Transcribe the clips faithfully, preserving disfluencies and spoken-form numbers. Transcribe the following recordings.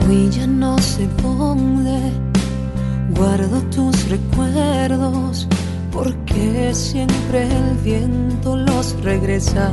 Hoy ya no sé dónde guardo tus recuerdos, porque siempre el viento los regresa.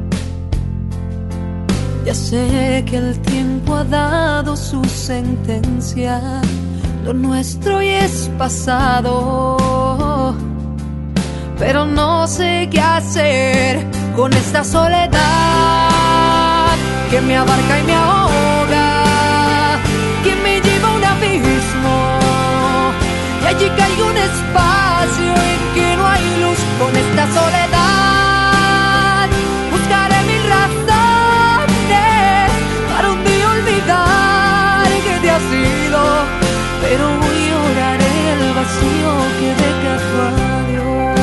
Ya sé que el tiempo ha dado su sentencia, lo nuestro ya es pasado, pero no sé qué hacer con esta soledad que me abarca y me ahoga, que me lleva a un abismo, y allí caigo un espacio en que no hay luz. Con esta soledad buscaré mis razones para un día olvidar que te has ido, pero hoy lloraré el vacío que deja tu adiós.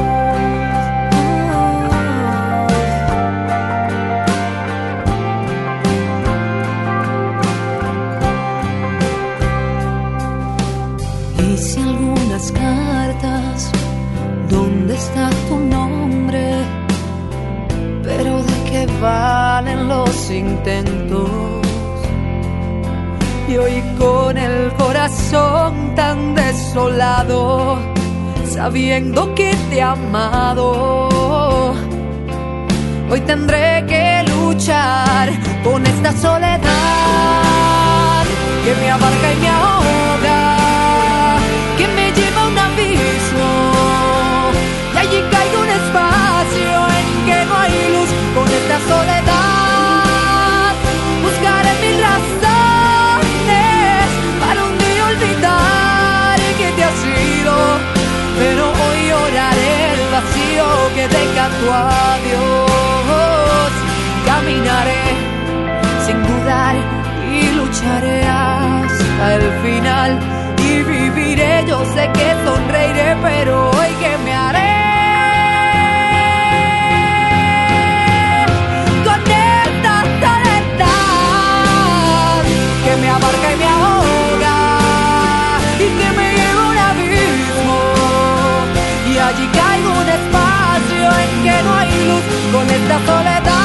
Hice algunas cartas, ¿dónde está tu nombre? Pero ¿de qué valen los intentos? Y hoy con el corazón tan desolado, sabiendo que te he amado, hoy tendré que luchar con esta soledad que me abarca y me ahoga, que me lleva a un abismo, y allí caigo un espacio en que no hay luz. Con esta soledad buscaré mis razones para un día olvidar que te has ido, pero hoy lloraré el vacío que deja tu adiós. Caminaré sin dudar y lucharé hasta el final, y viviré, yo sé que sonreiré, pero hoy que me haré con esta soledad que me abarca y me ahoga, y que me lleva a un abismo, y allí caigo un espacio en que no hay luz. Con esta soledad